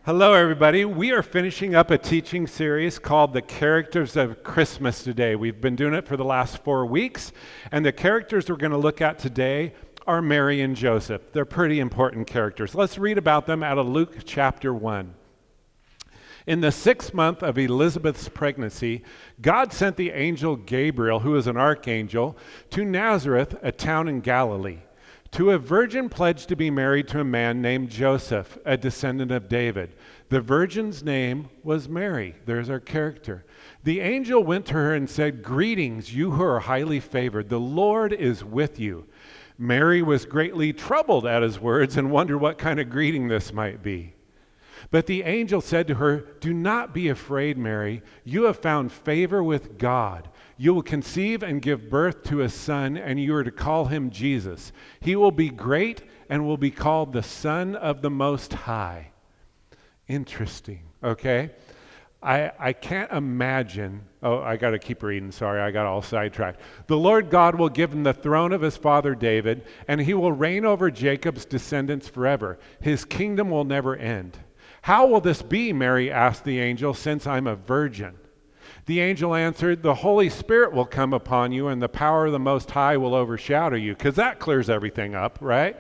Hello, everybody. We are finishing up a teaching series called The Characters of Christmas today. We've been doing it for the last 4 weeks, and the characters we're going to look at today are Mary and Joseph. They're pretty important characters. Let's read about them out of Luke chapter 1. In the 6th month of Elizabeth's pregnancy, God sent the angel Gabriel, who is an archangel, to Nazareth, a town in Galilee, to a virgin pledged to be married to a man named Joseph, a descendant of David. The virgin's name was Mary. There's our character. The angel went to her and said, "Greetings, you who are highly favored. The Lord is with you." Mary was greatly troubled at his words and wondered what kind of greeting this might be. But the angel said to her, "Do not be afraid, Mary. You have found favor with God. You will conceive and give birth to a son, and you are to call him Jesus. He will be great and will be called the Son of the Most High." Interesting, okay? I can't imagine. Oh, I got to keep reading. Sorry, I got all sidetracked. "The Lord God will give him the throne of his father David, and he will reign over Jacob's descendants forever. His kingdom will never end." "How will this be," Mary asked the angel, "since I'm a virgin?" The angel answered, "The Holy Spirit will come upon you, and the power of the Most High will overshadow you," because that clears everything up, right?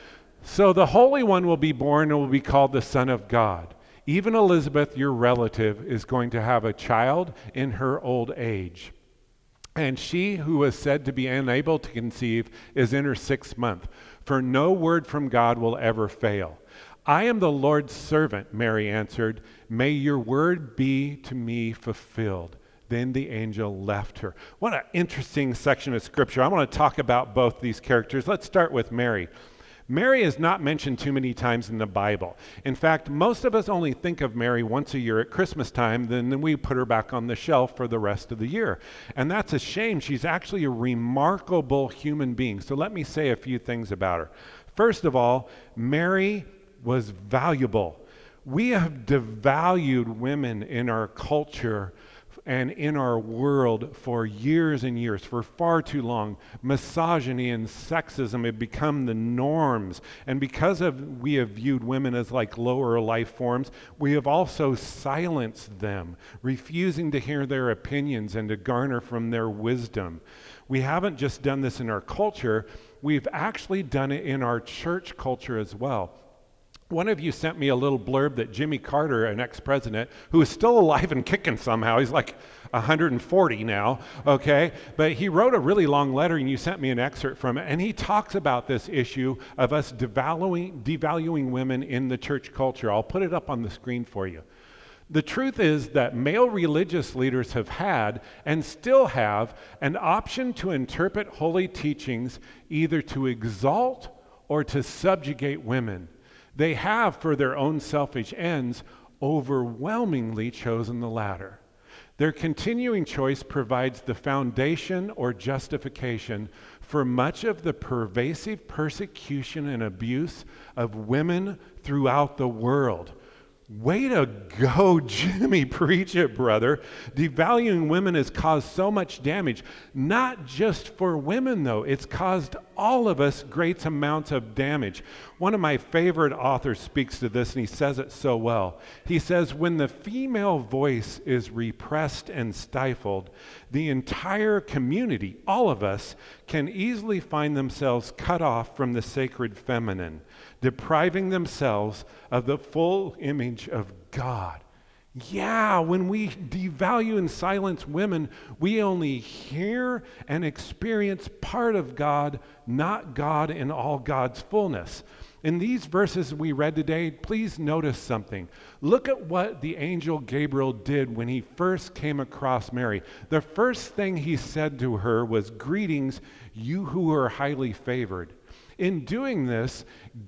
"So the Holy One will be born and will be called the Son of God. Even Elizabeth, your relative, is going to have a child in her old age. And she who was said to be unable to conceive is in her 6th month, for no word from God will ever fail. I am the Lord's servant," Mary answered. "May your word be to me fulfilled." Then the angel left her. What an interesting section of scripture. I want to talk about both these characters. Let's start with Mary. Mary is not mentioned too many times in the Bible. In fact, most of us only think of Mary once a year at Christmas time, then we put her back on the shelf for the rest of the year. And that's a shame. She's actually a remarkable human being. So let me say a few things about her. First of all, Mary was valuable. We have devalued women in our culture and in our world for years and years, for far too long. Misogyny and sexism have become the norms. And because we have viewed women as like lower life forms, we have also silenced them, refusing to hear their opinions and to garner from their wisdom. We haven't just done this in our culture, we've actually done it in our church culture as well. One of you sent me a little blurb that Jimmy Carter, an ex-president, who is still alive and kicking somehow, he's like 140 now, okay? But he wrote a really long letter, and you sent me an excerpt from it, and he talks about this issue of us devaluing women in the church culture. I'll put it up on the screen for you. The truth is that male religious leaders have had, and still have, an option to interpret holy teachings either to exalt or to subjugate women. They have, for their own selfish ends, overwhelmingly chosen the latter. Their continuing choice provides the foundation or justification for much of the pervasive persecution and abuse of women throughout the world. Way to go, Jimmy. Preach it, brother. Devaluing women has caused so much damage. Not just for women, though. It's caused all of us great amounts of damage. One of my favorite authors speaks to this, and he says it so well. He says, when the female voice is repressed and stifled, the entire community, all of us, can easily find themselves cut off from the sacred feminine, depriving themselves of the full image of God. Yeah, when we devalue and silence women, we only hear and experience part of God, not God in all God's fullness. In these verses we read today, please notice something. Look at what the angel Gabriel did when he first came across Mary. The first thing he said to her was, "Greetings, you who are highly favored." In doing this,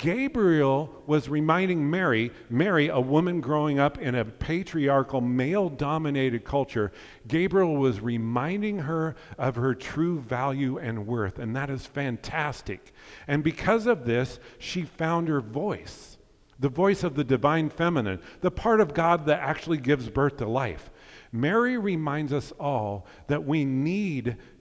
Gabriel was reminding Mary, a woman growing up in a patriarchal, male-dominated culture, Gabriel was reminding her of her true value and worth, and that is fantastic. And because of this, she found her voice, the voice of the divine feminine, the part of God that actually gives birth to life. Mary reminds us all that we need to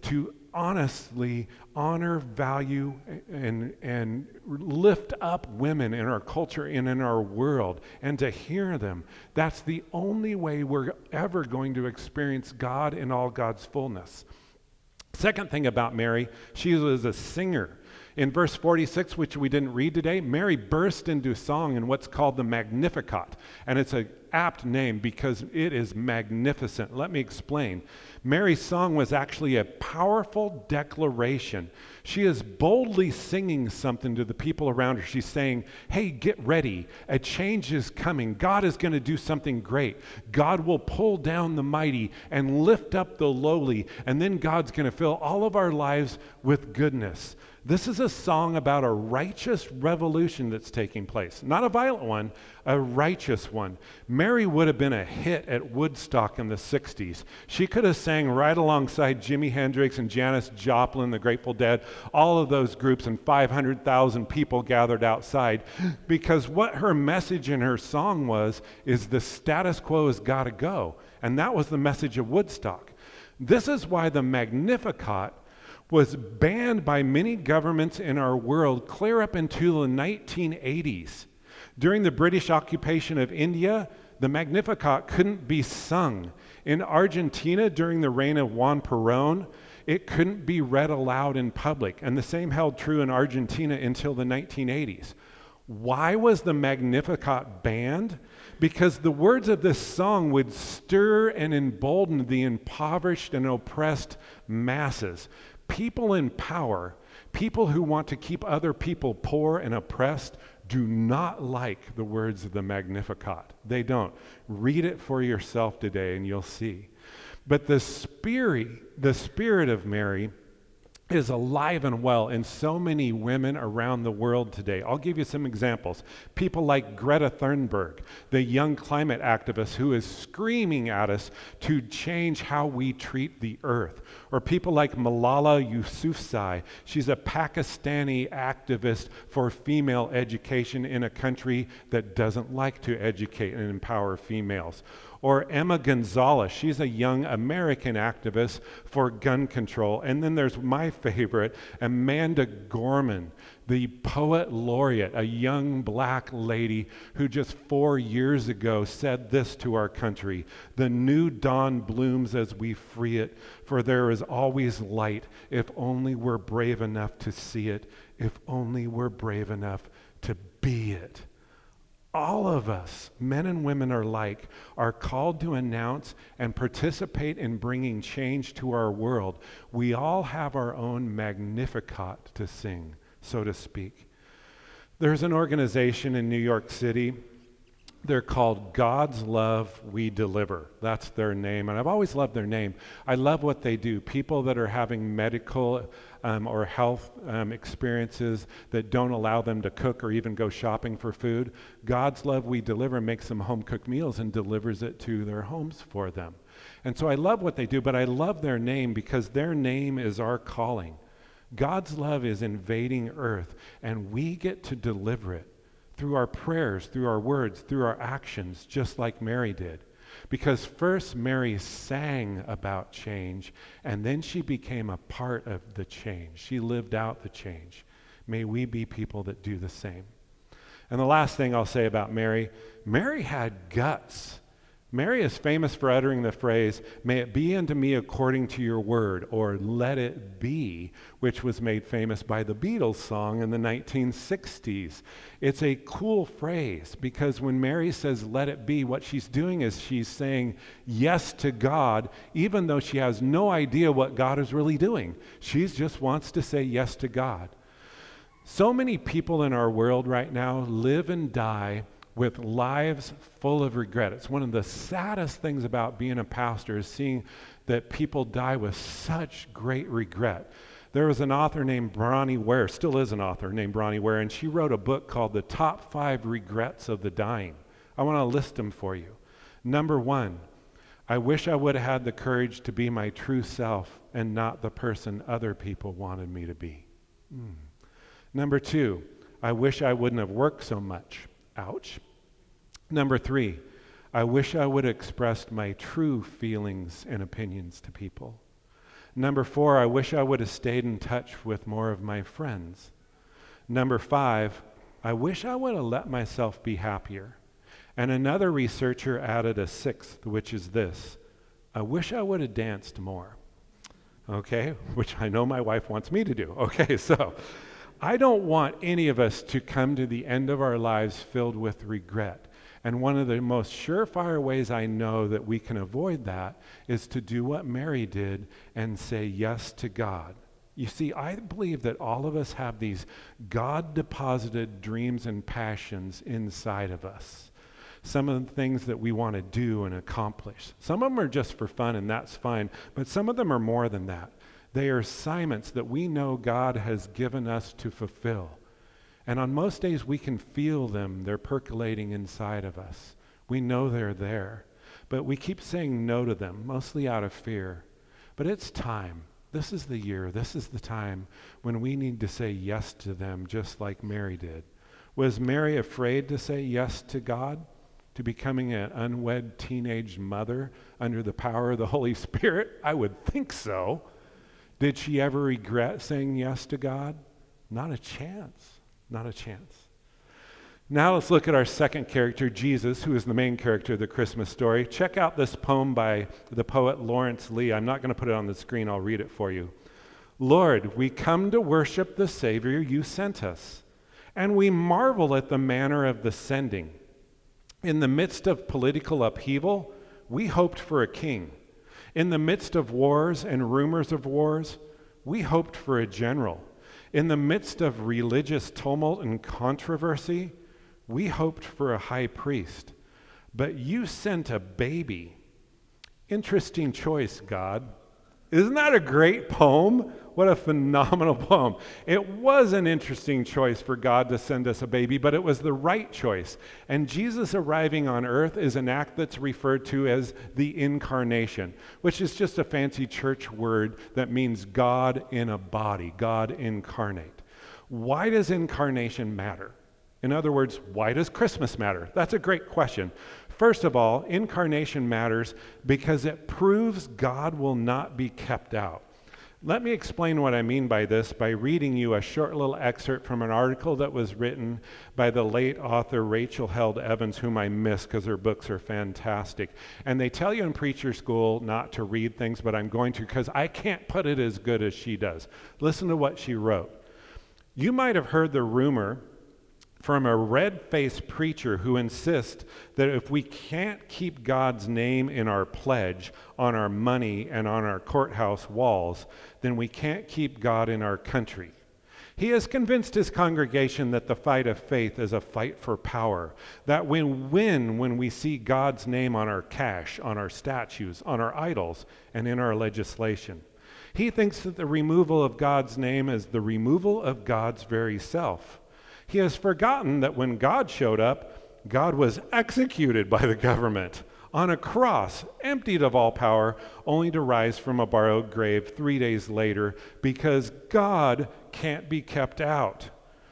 honestly honor, value, and lift up women in our culture and in our world, and to hear them. That's the only way we're ever going to experience God in all God's fullness. Second thing about Mary, she was a singer. In verse 46, which we didn't read today, Mary burst into song in what's called the Magnificat. And it's an apt name because it is magnificent. Let me explain. Mary's song was actually a powerful declaration. She is boldly singing something to the people around her. She's saying, hey, get ready. A change is coming. God is going to do something great. God will pull down the mighty and lift up the lowly. And then God's going to fill all of our lives with goodness. This is a song about a righteous revolution that's taking place. Not a violent one, a righteous one. Mary would have been a hit at Woodstock in the 60s. She could have sang right alongside Jimi Hendrix and Janis Joplin, the Grateful Dead, all of those groups, and 500,000 people gathered outside, because what her message in her song is the status quo has got to go. And that was the message of Woodstock. This is why the Magnificat was banned by many governments in our world clear up into the 1980s. During the British occupation of India, the Magnificat couldn't be sung. In Argentina, during the reign of Juan Perón, it couldn't be read aloud in public. And the same held true in Argentina until the 1980s. Why was the Magnificat banned? Because the words of this song would stir and embolden the impoverished and oppressed masses. People in power, people who want to keep other people poor and oppressed, do not like the words of the Magnificat. They don't. Read it for yourself today and you'll see. But the spirit of Mary is alive and well in so many women around the world today. I'll give you some examples. People like Greta Thunberg, the young climate activist who is screaming at us to change how we treat the earth. Or people like Malala Yousafzai. She's a Pakistani activist for female education in a country that doesn't like to educate and empower females. Or Emma Gonzalez, she's a young American activist for gun control. And then there's my favorite, Amanda Gorman, the poet laureate, a young black lady who just 4 years ago said this to our country: "The new dawn blooms as we free it, for there is always light, if only we're brave enough to see it, if only we're brave enough to be it." All of us, men and women alike, are called to announce and participate in bringing change to our world. We all have our own Magnificat to sing, so to speak. There's an organization in New York City. They're called God's Love We Deliver. That's their name, and I've always loved their name. I love what they do. People that are having medical or health experiences that don't allow them to cook or even go shopping for food, God's Love We Deliver makes them home-cooked meals and delivers it to their homes for them. And so I love what they do, but I love their name because their name is our calling. God's love is invading earth, and we get to deliver it through our prayers, through our words, through our actions, just like Mary did. Because first Mary sang about change, and then she became a part of the change. She lived out the change. May we be people that do the same. And the last thing I'll say about Mary, Mary had guts. Mary is famous for uttering the phrase, "May it be unto me according to your word," or "let it be," which was made famous by the Beatles song in the 1960s. It's a cool phrase because when Mary says, "let it be," what she's doing is she's saying yes to God, even though she has no idea what God is really doing. She just wants to say yes to God. So many people in our world right now live and die with lives full of regret. It's one of the saddest things about being a pastor is seeing that people die with such great regret. There was an author named Bronnie Ware, still is an author named Bronnie Ware, and she wrote a book called The Top 5 Regrets of the Dying. I want to list them for you. Number 1, I wish I would have had the courage to be my true self and not the person other people wanted me to be. Number 2, I wish I wouldn't have worked so much. Ouch. Number 3, I wish I would have expressed my true feelings and opinions to people. Number 4, I wish I would have stayed in touch with more of my friends. Number 5, I wish I would have let myself be happier. And another researcher added a 6th, which is this: I wish I would have danced more. Okay, which I know my wife wants me to do. Okay, so I don't want any of us to come to the end of our lives filled with regret. And one of the most surefire ways I know that we can avoid that is to do what Mary did and say yes to God. You see, I believe that all of us have these God-deposited dreams and passions inside of us. Some of the things that we want to do and accomplish. Some of them are just for fun, and that's fine, but some of them are more than that. They are assignments that we know God has given us to fulfill. And on most days, we can feel them. They're percolating inside of us. We know they're there. But we keep saying no to them, mostly out of fear. But it's time. This is the year. This is the time when we need to say yes to them, just like Mary did. Was Mary afraid to say yes to God? To becoming an unwed teenage mother under the power of the Holy Spirit? I would think so. Did she ever regret saying yes to God? Not a chance. Not a chance. Now let's look at our second character, Jesus, who is the main character of the Christmas story. Check out this poem by the poet Lawrence Lee. I'm not going to put it on the screen. I'll read it for you. Lord, we come to worship the Savior you sent us, and we marvel at the manner of the sending. In the midst of political upheaval, we hoped for a king. In the midst of wars and rumors of wars, we hoped for a general. In the midst of religious tumult and controversy, we hoped for a high priest. But you sent a baby. Interesting choice, God. Isn't that a great poem? What a phenomenal poem. It was an interesting choice for God to send us a baby, but it was the right choice. And Jesus arriving on earth is an act that's referred to as the incarnation, which is just a fancy church word that means God in a body, God incarnate. Why does incarnation matter? In other words, why does Christmas matter? That's a great question. First of all, incarnation matters because it proves God will not be kept out. Let me explain what I mean by this by reading you a short little excerpt from an article that was written by the late author Rachel Held Evans, whom I miss because her books are fantastic. And they tell you in preacher school not to read things, but I'm going to because I can't put it as good as she does. Listen to what she wrote. You might have heard the rumor from a red-faced preacher who insists that if we can't keep God's name in our pledge, on our money, and on our courthouse walls, then we can't keep God in our country. He has convinced his congregation that the fight of faith is a fight for power, that we win when we see God's name on our cash, on our statues, on our idols, and in our legislation. He thinks that the removal of God's name is the removal of God's very self. He has forgotten that when God showed up, God was executed by the government on a cross, emptied of all power, only to rise from a borrowed grave 3 days later because God can't be kept out.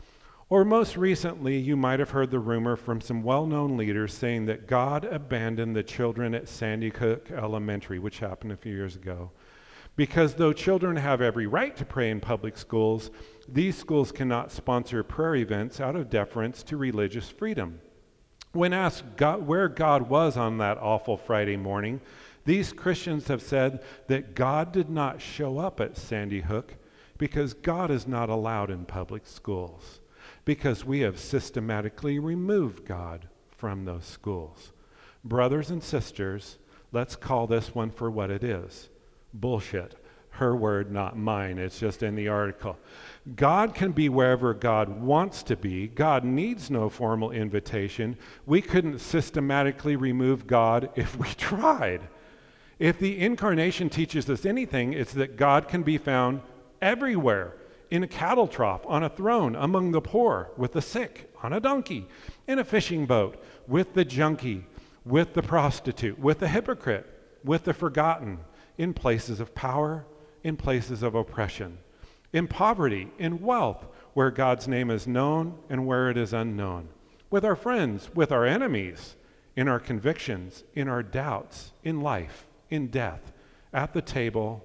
Or most recently, you might have heard the rumor from some well-known leaders saying that God abandoned the children at Sandy Hook Elementary, which happened a few years ago. Because though children have every right to pray in public schools, these schools cannot sponsor prayer events out of deference to religious freedom. When asked where God was on that awful Friday morning, these Christians have said that God did not show up at Sandy Hook because God is not allowed in public schools, because we have systematically removed God from those schools. Brothers and sisters, let's call this one for what it is. Bullshit. Her word, not mine. It's just in the article. God can be wherever God wants to be. God needs no formal invitation. We couldn't systematically remove God if we tried. If the incarnation teaches us anything, it's that God can be found everywhere. In a cattle trough, on a throne, among the poor, with the sick, on a donkey, in a fishing boat, with the junkie, with the prostitute, with the hypocrite, with the forgotten, in places of power, in places of oppression, in poverty, in wealth, where God's name is known and where it is unknown, with our friends, with our enemies, in our convictions, in our doubts, in life, in death, at the table,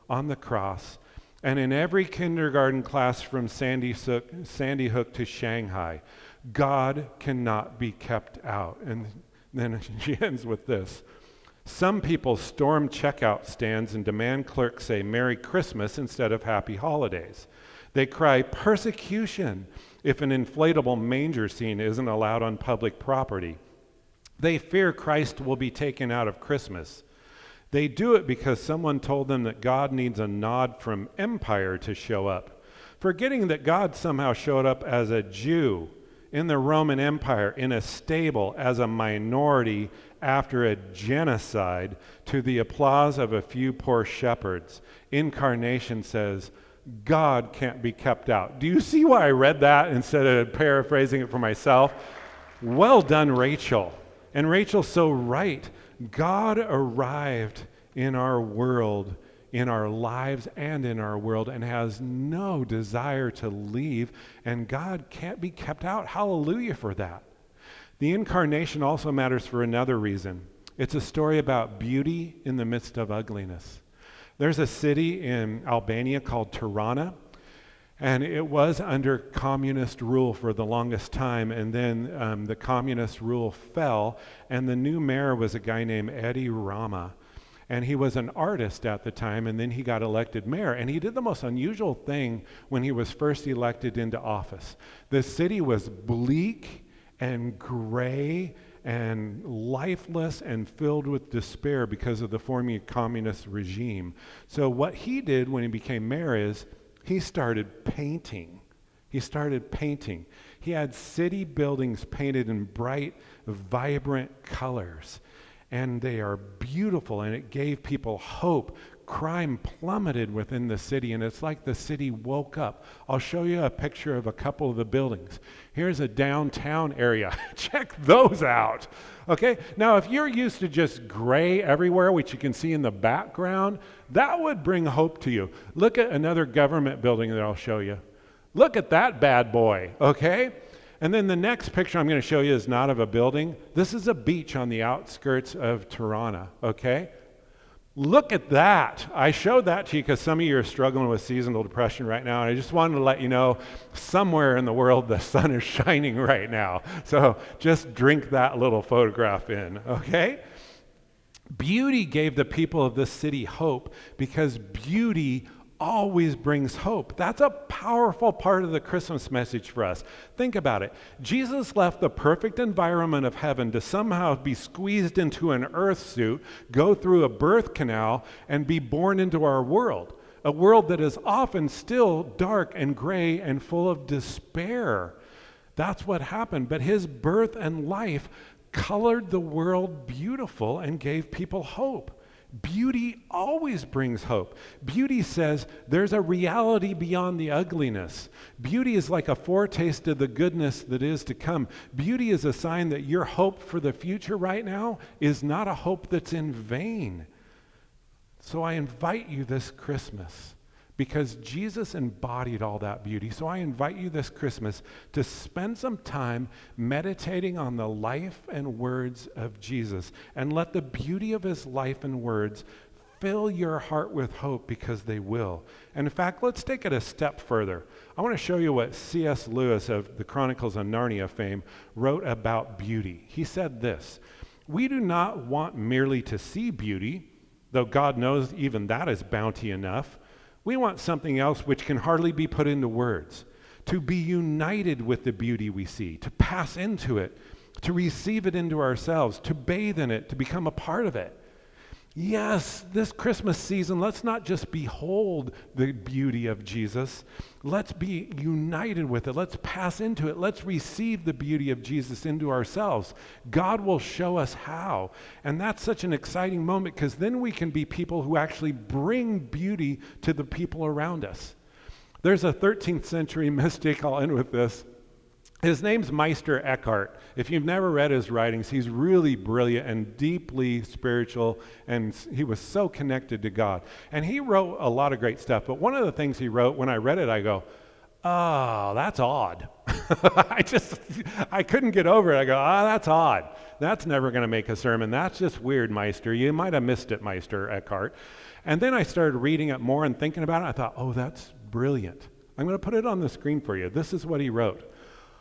on the cross. And in every kindergarten class from Sandy Hook to Shanghai, God cannot be kept out. And then she ends with this. Some people storm checkout stands and demand clerks say Merry Christmas instead of Happy Holidays. They cry persecution if an inflatable manger scene isn't allowed on public property. They fear Christ will be taken out of Christmas. They do it because someone told them that God needs a nod from empire to show up, forgetting that God somehow showed up as a Jew in the Roman Empire, in a stable, as a minority after a genocide, to the applause of a few poor shepherds. Incarnation says, God can't be kept out. Do you see why I read that instead of paraphrasing it for myself? Well done, Rachel. And Rachel's so right. God arrived in our world, in our lives and in our world, and has no desire to leave, and God can't be kept out. Hallelujah for that. The incarnation also matters for another reason. It's a story about beauty in the midst of ugliness. There's a city in Albania called Tirana, and it was under communist rule for the longest time, and then the communist rule fell, and the new mayor was a guy named Edi Rama. And he was an artist at the time, and then he got elected mayor. And he did the most unusual thing when he was first elected into office. The city was bleak and gray and lifeless and filled with despair because of the forming communist regime. So what he did when he became mayor is he started painting. He had city buildings painted in bright, vibrant colors. And they are beautiful, and it gave people hope. Crime plummeted within the city, and it's like the city woke up. I'll show you a picture of a couple of the buildings. Here's a downtown area. Check those out. Okay? Now, if you're used to just gray everywhere, which you can see in the background, that would bring hope to you. Look at another government building that I'll show you. Look at that bad boy, okay? And then the next picture I'm going to show you is not of a building. This is a beach on the outskirts of Tirana, okay? Look at that. I showed that to you because some of you are struggling with seasonal depression right now, and I just wanted to let you know somewhere in the world the sun is shining right now. So just drink that little photograph in, okay? Beauty gave the people of this city hope because beauty always brings hope. That's a powerful part of the Christmas message for us. Think about it. Jesus left the perfect environment of heaven to somehow be squeezed into an earth suit, go through a birth canal, and be born into our world. A world that is often still dark and gray and full of despair. That's what happened. But his birth and life colored the world beautiful and gave people hope. Beauty always brings hope. Beauty says there's a reality beyond the ugliness. Beauty is like a foretaste of the goodness that is to come. Beauty is a sign that your hope for the future right now is not a hope that's in vain. So I invite you this Christmas, because Jesus embodied all that beauty. So I invite you this Christmas to spend some time meditating on the life and words of Jesus, and let the beauty of his life and words fill your heart with hope, because they will. And in fact, let's take it a step further. I want to show you what C.S. Lewis of the Chronicles of Narnia fame wrote about beauty. He said this: "We do not want merely to see beauty, though God knows even that is bounty enough. We want something else which can hardly be put into words, to be united with the beauty we see, to pass into it, to receive it into ourselves, to bathe in it, to become a part of it." Yes, this Christmas season, let's not just behold the beauty of Jesus. Let's be united with it. Let's pass into it. Let's receive the beauty of Jesus into ourselves. God will show us how. And that's such an exciting moment, because then we can be people who actually bring beauty to the people around us. There's a 13th century mystic, I'll end with this. His name's Meister Eckhart. If you've never read his writings, he's really brilliant and deeply spiritual, and he was so connected to God. And he wrote a lot of great stuff, but one of the things he wrote, when I read it, I go, oh, that's odd. I couldn't get over it. I go, that's odd. That's never going to make a sermon. That's just weird, Meister. You might have missed it, Meister Eckhart. And then I started reading it more and thinking about it. I thought, oh, that's brilliant. I'm going to put it on the screen for you. This is what he wrote.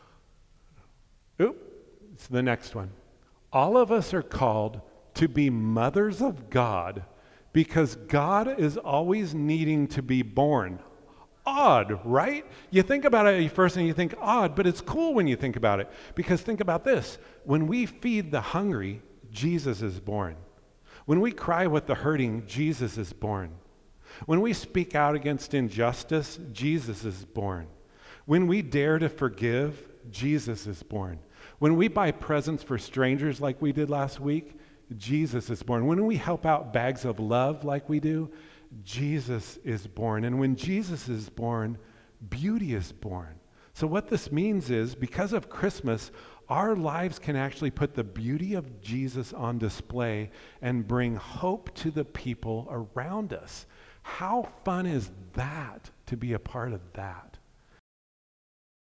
It's the next one. All of us are called to be mothers of God because God is always needing to be born. Odd, right? You think about it first and you think odd, but it's cool when you think about it. Because think about this. When we feed the hungry, Jesus is born. When we cry with the hurting, Jesus is born. When we speak out against injustice, Jesus is born. When we dare to forgive, Jesus is born. When we buy presents for strangers like we did last week, Jesus is born. When we help out bags of love like we do, Jesus is born. And when Jesus is born, beauty is born. So what this means is, because of Christmas, our lives can actually put the beauty of Jesus on display and bring hope to the people around us. How fun is that to be a part of that?